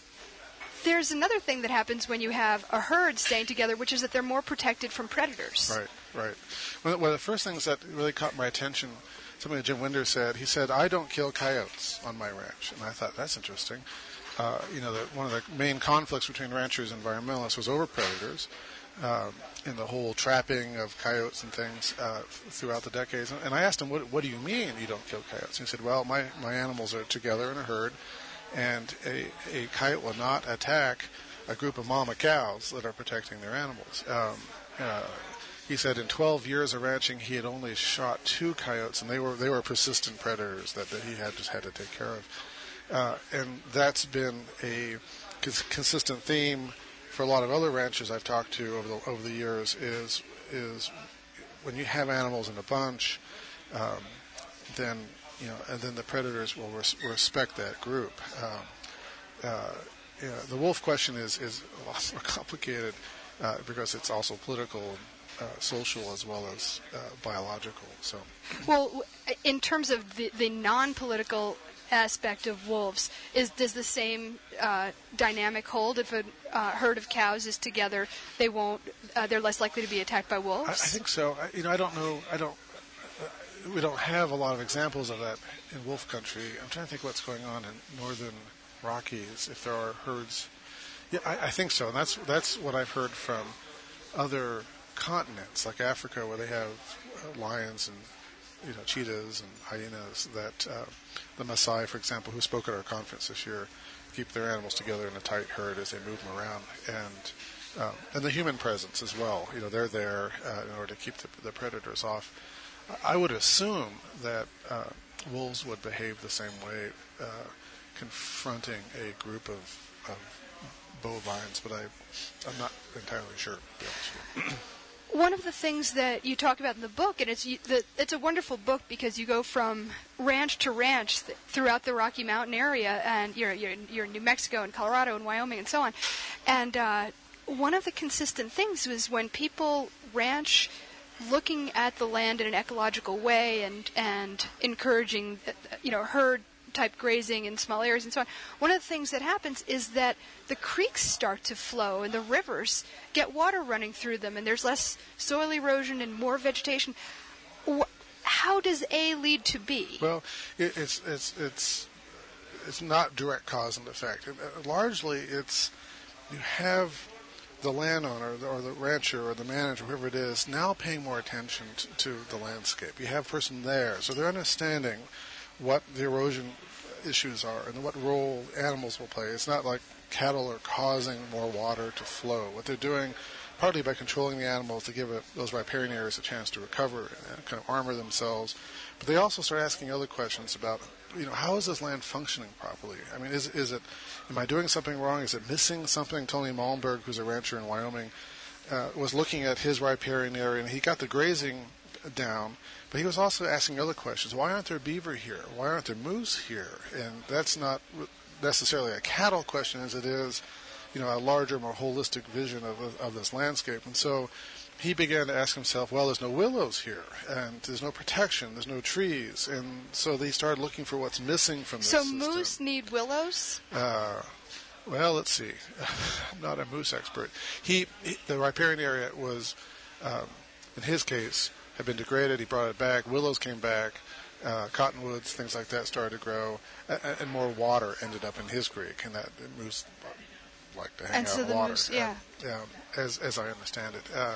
Speaker 1: there's another thing that happens when you have a herd staying together, which is that they're more protected from predators.
Speaker 5: Right, right. One of- one of the first things that really caught my attention, something that Jim Winder said, he said, I don't kill coyotes on my ranch. And I thought, that's interesting. Uh, you know, the, one of the main conflicts between ranchers and environmentalists was over predators um, and the whole trapping of coyotes and things uh, f- throughout the decades. And I asked him, what, what do you mean you don't kill coyotes? And he said, well, my, my animals are together in a herd, and a, a coyote will not attack a group of mama cows that are protecting their animals. Um, uh, He said in twelve years of ranching, he had only shot two coyotes, and they were they were persistent predators that, that he had just had to take care of. Uh, and that's been a cons- consistent theme for a lot of other ranchers I've talked to over the over the years. Is is when you have animals in a bunch, um, then you know, and then the predators will res- respect that group. Um, uh, you know, the wolf question is is a lot more complicated uh, because it's also political. And, Uh, social as well as uh, biological. So,
Speaker 1: Well, w- in terms of the, the non-political aspect of wolves, is does the same uh, dynamic hold? If a uh, herd of cows is together, they won't. Uh, they're less likely to be attacked by wolves.
Speaker 5: I, I think so. I, you know, I don't know. I don't. Uh, we don't have a lot of examples of that in wolf country. I'm trying to think what's going on in northern Rockies. If there are herds, yeah, I, I think so. And that's that's what I've heard from other continents like Africa, where they have uh, lions and you know cheetahs and hyenas. That uh, the Maasai, for example, who spoke at our conference this year, keep their animals together in a tight herd as they move them around, and uh, and the human presence as well. You know, they're there uh, in order to keep the, the predators off. I would assume that uh, wolves would behave the same way, uh, confronting a group of, of bovines, but I I'm not entirely sure. To be honest with you.
Speaker 1: One of the things that you talk about in the book, and it's you, the, it's a wonderful book because you go from ranch to ranch th- throughout the Rocky Mountain area, and you're, you're, you're in New Mexico and Colorado and Wyoming and so on. And uh, one of the consistent things was when people ranch looking at the land in an ecological way and, and encouraging, uh, you know, herd type grazing in small areas and so on. One of the things that happens is that the creeks start to flow and the rivers get water running through them, and there's less soil erosion and more vegetation. Wh- How does A lead to B?
Speaker 5: Well, it, it's it's it's it's not direct cause and effect. It, uh, largely, it's you have the landowner or the rancher or the manager, whoever it is, now paying more attention t- to the landscape. You have a person there, so they're understanding what the erosion issues are and what role animals will play. It's not like cattle are causing more water to flow. What they're doing, partly by controlling the animals to give it, those riparian areas a chance to recover and kind of armor themselves. But they also start asking other questions about, you know, how is this land functioning properly? I mean, is is it, am I doing something wrong? Is it missing something? Tony Malmberg, who's a rancher in Wyoming, uh, was looking at his riparian area, and he got the grazing down, but he was also asking other questions. Why aren't there beaver here? Why aren't there moose here? And that's not necessarily a cattle question as it is, you know, a larger, more holistic vision of, of, of this landscape. And so he began to ask himself, well, there's no willows here, and there's no protection, there's no trees. And so they started looking for what's missing from this
Speaker 1: so
Speaker 5: system.
Speaker 1: So moose need willows?
Speaker 5: Uh, well, let's see. I'm not a moose expert. He, he the riparian area was, um, in his case, had been degraded. He brought it back. Willows came back. Uh, cottonwoods, things like that started to grow, and, and more water ended up in his creek, and that moose like to hang
Speaker 1: and
Speaker 5: out
Speaker 1: so
Speaker 5: in
Speaker 1: the
Speaker 5: water.
Speaker 1: Moose, yeah.
Speaker 5: Uh, um, as as I understand it. Uh,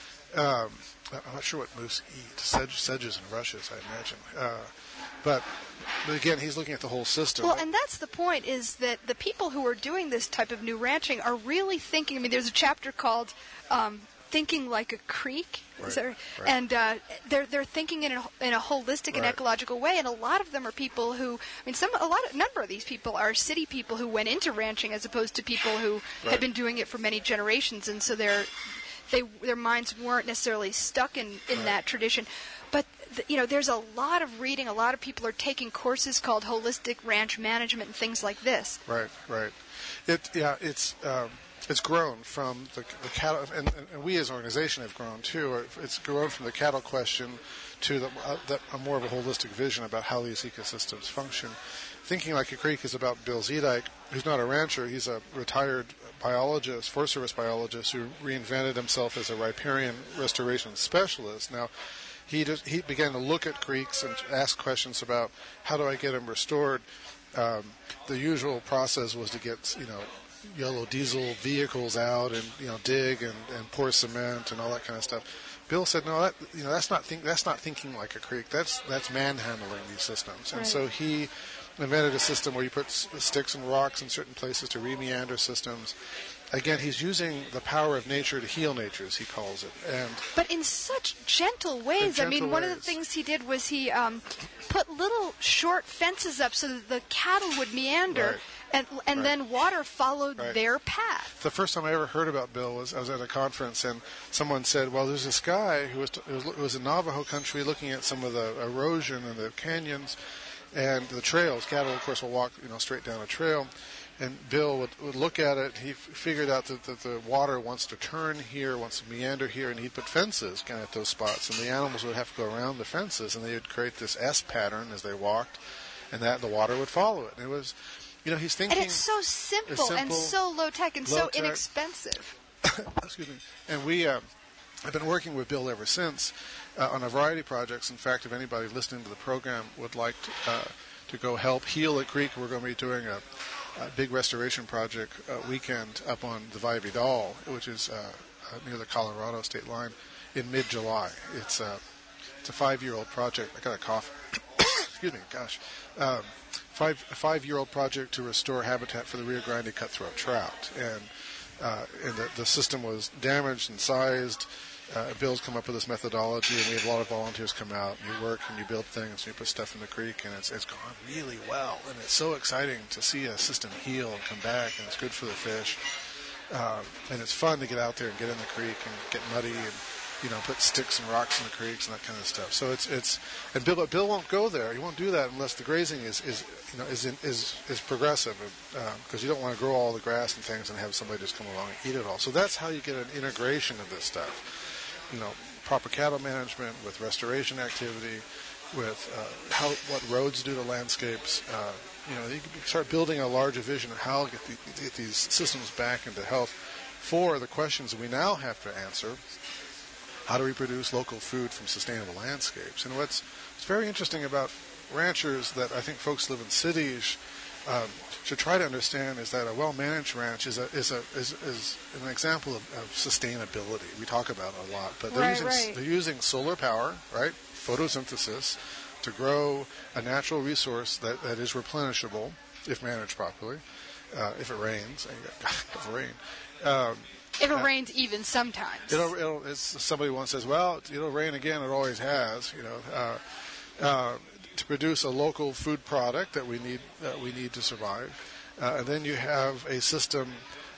Speaker 5: um, I'm not sure what moose eat. Sedge, sedges and rushes, I imagine. Uh, but, but again, he's looking at the whole system.
Speaker 1: Well, and that's the point, is that the people who are doing this type of new ranching are really thinking. I mean, there's a chapter called um, Thinking Like a Creek.
Speaker 5: Right,
Speaker 1: There,
Speaker 5: right.
Speaker 1: And uh, they're they're thinking in a, in a holistic and
Speaker 5: Right.
Speaker 1: ecological way, and a lot of them are people who, I mean, some a lot of number of these people are city people who went into ranching as opposed to people who
Speaker 5: Right.
Speaker 1: had been doing it for many generations, and so their they their minds weren't necessarily stuck in, in
Speaker 5: Right.
Speaker 1: that tradition. But th- you know, there's a lot of reading. A lot of people are taking courses called holistic ranch management and things like this.
Speaker 5: Right, right. It yeah, it's um, it's grown from the, the cattle, and, and we as an organization have grown too. It's grown from the cattle question to the, uh, the, a more of a holistic vision about how these ecosystems function. Thinking Like a Creek is about Bill Zedike, who's not a rancher. He's a retired biologist, Forest Service biologist, who reinvented himself as a riparian restoration specialist. Now, he just, he began to look at creeks and ask questions about how do I get them restored. Um, the usual process was to get, you know, yellow diesel vehicles out and, you know, dig and, and pour cement and all that kind of stuff. Bill said, no, that, you know, that's not think, that's not thinking like a creek. That's that's manhandling these systems. And
Speaker 1: Right.
Speaker 5: so he invented a system where you put s- sticks and rocks in certain places to re-meander systems. Again, he's using the power of nature to heal nature, as he calls it. And
Speaker 1: But in such gentle ways.
Speaker 5: In
Speaker 1: I mean,
Speaker 5: gentle
Speaker 1: one of the
Speaker 5: ways.
Speaker 1: things he did was he um, put little short fences up so that the cattle would meander,
Speaker 5: Right.
Speaker 1: and and
Speaker 5: Right.
Speaker 1: then water followed
Speaker 5: Right.
Speaker 1: their path.
Speaker 5: the first time I ever heard about Bill was I was at a conference, and someone said, well, there's this guy who was, it was, it was in Navajo country looking at some of the erosion in the canyons and the trails. Cattle, of course, will walk, you know, straight down a trail. And Bill would, would look at it. He f- figured out that, that the water wants to turn here, wants to meander here, and he'd put fences kind of at those spots. And the animals would have to go around the fences, and they would create this S pattern as they walked, and that the water would follow it. And it was, you know, he's thinking.
Speaker 1: And it's so simple,
Speaker 5: It's simple,
Speaker 1: and so low tech and so
Speaker 5: low-tech.
Speaker 1: inexpensive.
Speaker 5: Excuse me. And we uh, have been working with Bill ever since uh, on a variety of projects. In fact, if anybody listening to the program would like to, uh, to go help heal a creek, we're going to be doing a, a big restoration project uh, weekend up on the Valle Vidal, which is uh, uh, near the Colorado state line, in mid-July. It's, uh, it's a five-year-old project. I got a cough. Excuse me. Gosh. Um, five, a five-year-old project to restore habitat for the Rio Grande cutthroat trout. And Uh, and the, the system was damaged and sized. Uh, Bill's come up with this methodology, and we have a lot of volunteers come out, and you work and you build things, and you put stuff in the creek, and it's it's gone really well. And it's so exciting to see a system heal and come back, and it's good for the fish. Uh, and it's fun to get out there and get in the creek and get muddy and, you know, put sticks and rocks in the creeks and that kind of stuff. So it's it's and Bill but Bill won't go there. He won't do that unless the grazing is, is you know is in, is is progressive, because um, you don't want to grow all the grass and things and have somebody just come along and eat it all. So that's how you get an integration of this stuff. You know, proper cattle management with restoration activity, with uh, how what roads do to landscapes. Uh, you know, you can start building a larger vision of how to get, the, get these systems back into health for the questions that we now have to answer. How do we produce local food from sustainable landscapes? And what's, what's very interesting about ranchers that I think folks live in cities um, should try to understand is that a well-managed ranch is a is a is, is an example of, of sustainability. We talk about it a lot, but they're
Speaker 1: Right,
Speaker 5: using
Speaker 1: right.
Speaker 5: they're using solar power, right, photosynthesis, to grow a natural resource that, that is replenishable if managed properly. Uh, if it rains, if it rain. Um,
Speaker 1: If it
Speaker 5: Uh,
Speaker 1: rains even sometimes.
Speaker 5: It'll, it'll, it's, somebody once says, well, it'll rain again. It always has, you know, uh, uh, to produce a local food product that we need that we need to survive. Uh, and then you have a system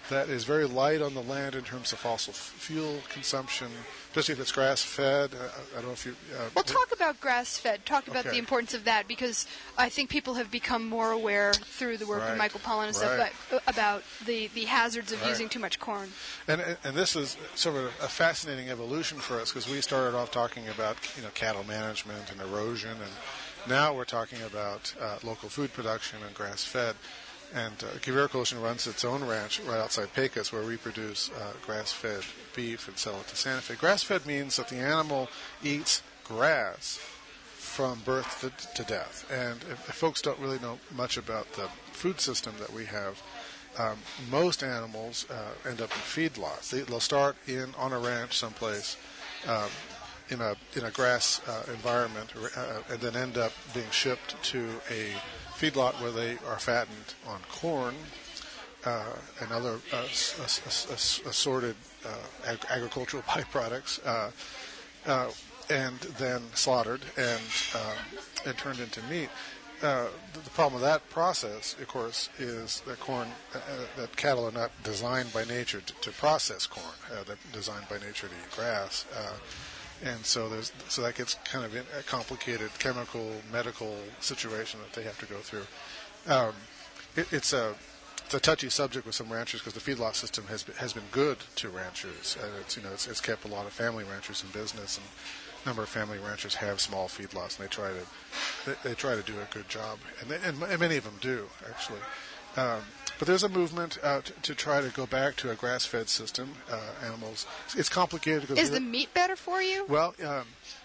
Speaker 5: that is very light on the land in terms of fossil f- fuel consumption, especially if it's grass-fed. Uh, I don't know if you... Uh,
Speaker 1: well, talk about grass-fed. Talk about
Speaker 5: okay.
Speaker 1: the importance of that, because I think people have become more aware through the work
Speaker 5: right.
Speaker 1: of Michael Pollan and stuff
Speaker 5: right.
Speaker 1: but, uh, about the, the hazards of
Speaker 5: right.
Speaker 1: using too much corn.
Speaker 5: And, and and this is sort of a fascinating evolution for us, because we started off talking about you know cattle management and erosion, and now we're talking about uh, local food production and grass-fed. And uh, Quivira Coalition runs its own ranch right outside Pecos, where we produce uh, grass-fed beef and sell it to Santa Fe. Grass-fed means that the animal eats grass from birth to, to death. And if, if folks don't really know much about the food system that we have, um, most animals uh, end up in feedlots. They, they'll start in on a ranch someplace um, in a in a grass uh, environment, uh, and then end up being shipped to a feedlot where they are fattened on corn uh, and other uh, s- s- s- assorted uh, ag- agricultural byproducts, uh, uh, and then slaughtered and uh, and turned into meat. Uh, the, the problem with that process, of course, is that corn, uh, that cattle are not designed by nature to, to process corn. Uh, they're designed by nature to eat grass. Uh, And so there's so that gets kind of in a complicated chemical, medical situation that they have to go through. Um, it, it's a it's a touchy subject with some ranchers, because the feedlot system has been, has been good to ranchers, and it's you know it's, it's kept a lot of family ranchers in business, and a number of family ranchers have small feedlots, and they try to they, they try to do a good job, and, they, and many of them do actually. Um, But there's a movement uh, to, to try to go back to a grass-fed system. Uh, animals, it's complicated. Because
Speaker 1: Is the meat better for you?
Speaker 5: Well, um,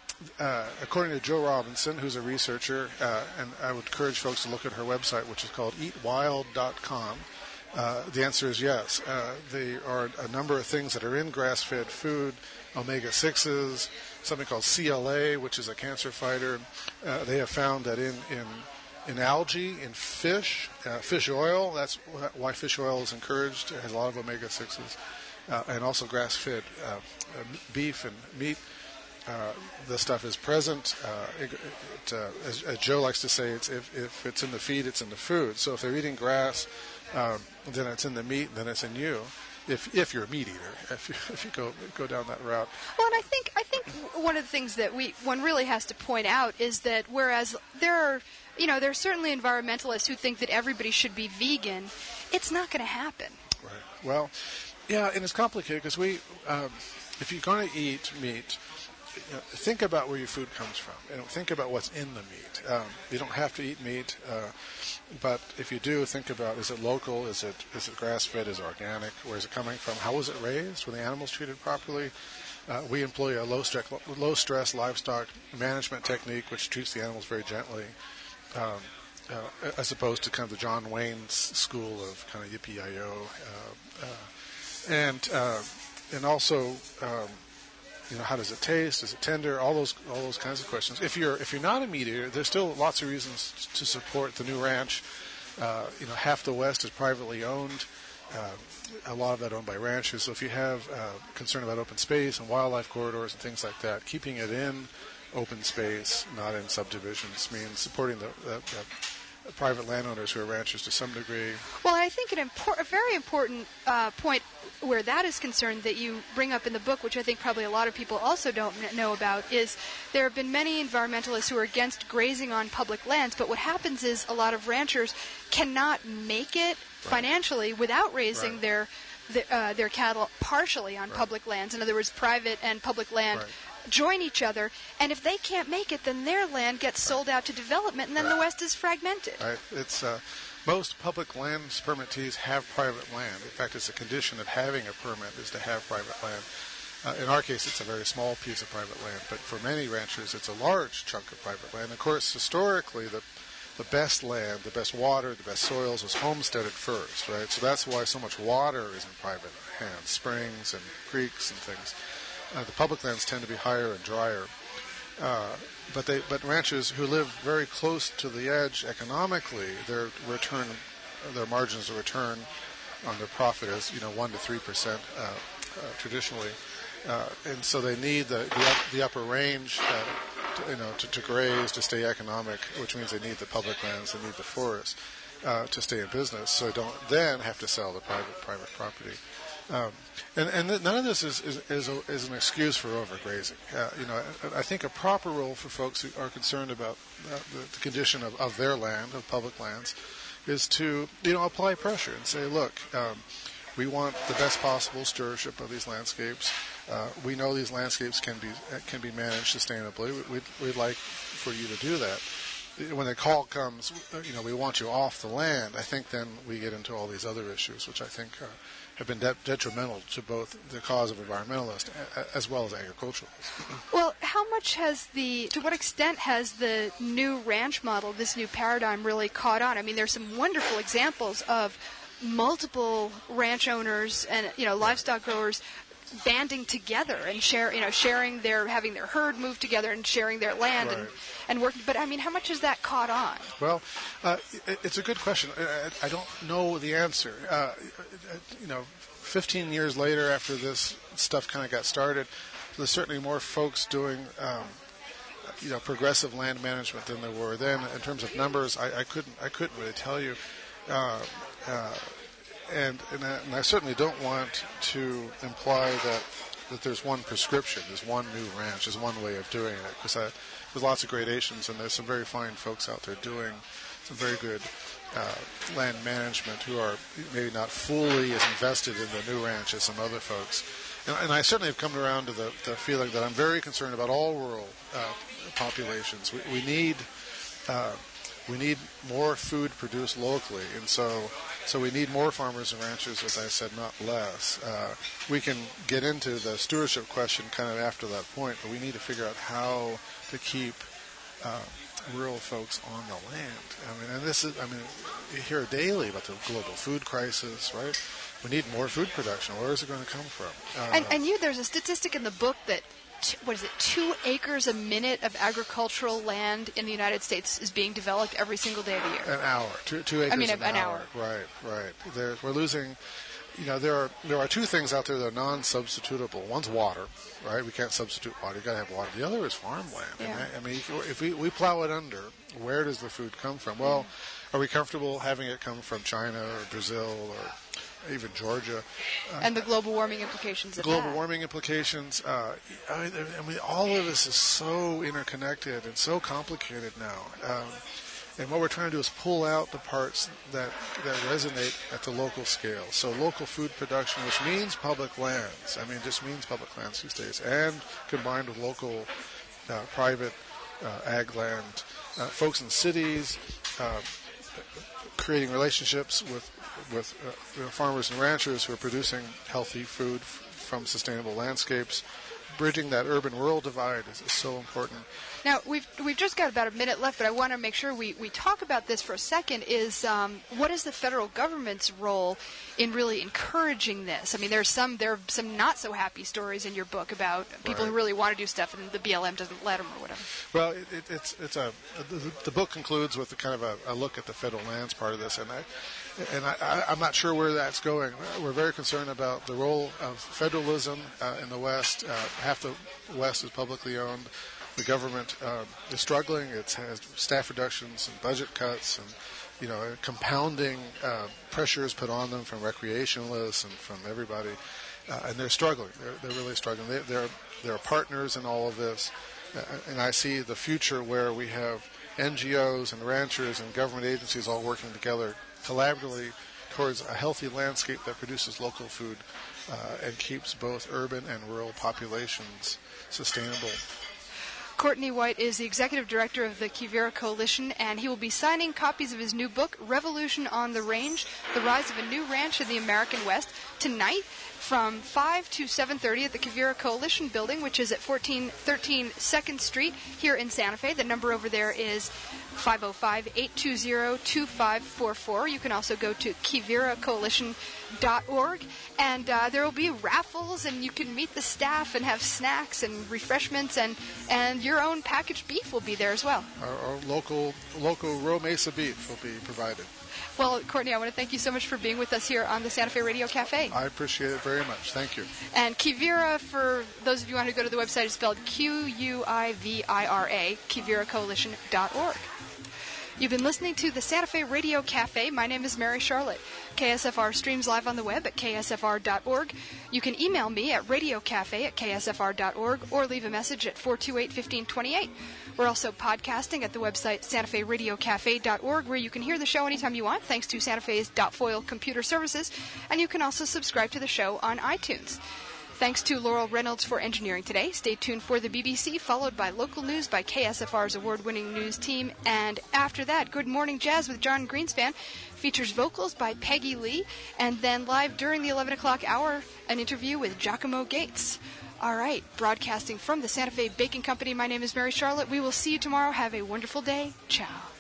Speaker 5: uh, according to Joe Robinson, who's a researcher, uh, and I would encourage folks to look at her website, which is called eat wild dot com. Uh, the answer is yes. Uh, there are a number of things that are in grass-fed food, omega sixes, something called C L A, which is a cancer fighter. Uh, they have found that in, in In algae, in fish, uh, fish oil, that's why fish oil is encouraged. It has a lot of omega sixes. Uh, and also grass-fed uh, uh, beef and meat. Uh, the stuff is present. Uh, it, it, uh, as, as Joe likes to say, it's if, if it's in the feed, it's in the food. So if they're eating grass, um, then it's in the meat, then it's in you. If if you're a meat eater, if you, if you go go down that route.
Speaker 1: Well, and I think I think one of the things that we one really has to point out is that whereas there are you know there are certainly environmentalists who think that everybody should be vegan, it's not going to happen.
Speaker 5: Right. Well, yeah, and it's complicated because we, um, if you're going to eat meat, you know, think about where your food comes from, and think about what's in the meat. Um, you don't have to eat meat, uh, but if you do, think about: is it local? Is it is it grass-fed? Is it organic? Where is it coming from? How was it raised? Were the animals treated properly? Uh, we employ a low stress low stress livestock management technique, which treats the animals very gently, um, uh, as opposed to kind of the John Wayne school of kind of yippee-yi-yo, uh, uh, and uh, and also. Um, You know, how does it taste? Is it tender? All those, all those kinds of questions. If you're, if you're not a meat eater, there's still lots of reasons to support the new ranch. Uh, you know, half the West is privately owned. Uh, a lot of that owned by ranchers. So if you have uh, concern about open space and wildlife corridors and things like that, keeping it in open space, not in subdivisions, means supporting the, the, the private landowners who are ranchers to some degree.
Speaker 1: Well, I think an impor- a very important uh, point where that is concerned that you bring up in the book, which I think probably a lot of people also don't know about, is there have been many environmentalists who are against grazing on public lands, but what happens is a lot of ranchers cannot make it right. financially without raising right. their the, uh, their cattle partially on right. public lands. In other words, private and public land right. join each other, and if they can't make it, then their land gets right. sold out to development, and then right. the West is fragmented.
Speaker 5: Right. It's uh, most public land permittees have private land. In fact, it's a condition of having a permit is to have private land. Uh, in our case, it's a very small piece of private land, but for many ranchers, it's a large chunk of private land. Of course, historically, the the best land, the best water, the best soils was homesteaded first, right? So that's why so much water is in private hands, springs and creeks and things. Uh, the public lands tend to be higher and drier. Uh, but they, but ranchers who live very close to the edge economically, their return, their margins of return on their profit is, you know, one to three percent uh, uh, traditionally, uh, and so they need the the, up, the upper range uh, to, you know, to, to graze, to stay economic, which means they need the public lands, they need the forests uh, to stay in business, so they don't then have to sell the private private property. Um, and and th- none of this is is, is, a, is an excuse for overgrazing. Uh, you know, I, I think a proper role for folks who are concerned about uh, the, the condition of, of their land, of public lands, is to, you know, apply pressure and say, look, um, we want the best possible stewardship of these landscapes. Uh, we know these landscapes can be can be managed sustainably. We'd, we'd like for you to do that. When the call comes, you know, we want you off the land, I think then we get into all these other issues, which I think uh, have been de- detrimental to both the cause of environmentalists a- as well as agriculturalists.
Speaker 1: Well, how much has the, to what extent has the new ranch model, this new paradigm really caught on? I mean, there's some wonderful examples of multiple ranch owners and, you know, livestock growers banding together and share, you know, sharing their, having their herd move together and sharing their land
Speaker 5: right.
Speaker 1: and, and working. But I mean, how much has that caught on?
Speaker 5: Well, uh, it, it's a good question. I, I don't know the answer. Uh, you know, fifteen years later, after this stuff kind of got started, there's certainly more folks doing, um, you know, progressive land management than there were then. In terms of numbers, I, I couldn't, I couldn't really tell you. Uh, uh, And, and, I, and I certainly don't want to imply that that there's one prescription, there's one new ranch, there's one way of doing it, because there's lots of gradations, and there's some very fine folks out there doing some very good uh, land management who are maybe not fully as invested in the new ranch as some other folks. And, and I certainly have come around to the, the feeling that I'm very concerned about all rural uh, populations. We, we need... Uh, We need more food produced locally, and so so we need more farmers and ranchers, as I said, not less. Uh, we can get into the stewardship question kind of after that point, but we need to figure out how to keep uh, rural folks on the land. I mean, and this is, I mean, you hear daily about the global food crisis, right? We need more food production. Where is it going to come from? Uh,
Speaker 1: And, and you, there's a statistic in the book that, t- what is it, two acres a minute of agricultural land in the United States is being developed every single day of the year.
Speaker 5: An hour, two, two acres
Speaker 1: I mean,
Speaker 5: an,
Speaker 1: an
Speaker 5: hour.
Speaker 1: hour.
Speaker 5: Right, right. There, we're losing. You know, there are there are two things out there that are non-substitutable. One's water, right? We can't substitute water. You got to have water. The other is farmland.
Speaker 1: Yeah.
Speaker 5: And I, I mean, if we we plow it under, where does the food come from? Well, mm-hmm. Are we comfortable having it come from China or Brazil or even Georgia? Uh,
Speaker 1: and the global warming implications of
Speaker 5: global
Speaker 1: that.
Speaker 5: warming implications. Uh, I, mean, I mean, all of this is so interconnected and so complicated now. Um, and what we're trying to do is pull out the parts that that resonate at the local scale. So local food production, which means public lands. I mean, it just means public lands these days, and combined with local uh, private uh, ag land, uh, folks in cities. Uh, creating relationships with with uh, farmers and ranchers who are producing healthy food f- from sustainable landscapes. Bridging that urban-rural divide is, is so important.
Speaker 1: Now, we've we've just got about a minute left, but I want to make sure we, we talk about this for a second, is um, what is the federal government's role in really encouraging this? I mean, there's some there are some not-so-happy stories in your book about people
Speaker 5: right.
Speaker 1: who really want to do stuff and the B L M doesn't let them or whatever.
Speaker 5: Well, it, it, it's it's a the, the book concludes with a kind of a, a look at the federal lands part of this, and I and I, I, I'm not sure where that's going. We're very concerned about the role of federalism uh, in the West. Uh, half the West is publicly owned. The government uh, is struggling. It has staff reductions and budget cuts, and you know, compounding uh, pressures put on them from recreationalists and from everybody, uh, and they're struggling. They're, they're really struggling. They, they're they're partners in all of this, uh, and I see the future where we have N G Os and ranchers and government agencies all working together collaboratively towards a healthy landscape that produces local food uh, and keeps both urban and rural populations sustainable.
Speaker 1: Courtney White is the executive director of the Quivira Coalition, and he will be signing copies of his new book, Revolution on the Range, The Rise of a New Ranch in the American West, tonight from five to seven thirty at the Quivira Coalition building, which is at fourteen thirteen second Street here in Santa Fe. The number over there is five oh five, eight two zero, two five four four. You can also go to quivira coalition dot org, and uh, there will be raffles, and you can meet the staff and have snacks and refreshments, and, and you're your own packaged beef will be there as well.
Speaker 5: Our, our local local Row Mesa beef will be provided.
Speaker 1: Well, Courtney, I want to thank you so much for being with us here on the Santa Fe Radio Cafe.
Speaker 5: I appreciate it very much. Thank you.
Speaker 1: And Quivira, for those of you who want to go to the website, is spelled Q U I V I R A, Quivira Coalition dot org. You've been listening to the Santa Fe Radio Cafe. My name is Mary Charlotte. K S F R streams live on the web at K S F R dot org. You can email me at radiocafe at K S F R dot org or leave a message at four two eight, one five two eight. We're also podcasting at the website Santa Fe Radio Cafe dot org, where you can hear the show anytime you want, thanks to Santa Fe's .foil computer services, and you can also subscribe to the show on iTunes. Thanks to Laurel Reynolds for engineering today. Stay tuned for the B B C, followed by local news by K S F R's award-winning news team. And after that, Good Morning Jazz with John Greenspan features vocals by Peggy Lee. And then live during the eleven o'clock hour, an interview with Giacomo Gates. All right, broadcasting from the Santa Fe Baking Company, my name is Mary Charlotte. We will see you tomorrow. Have a wonderful day. Ciao.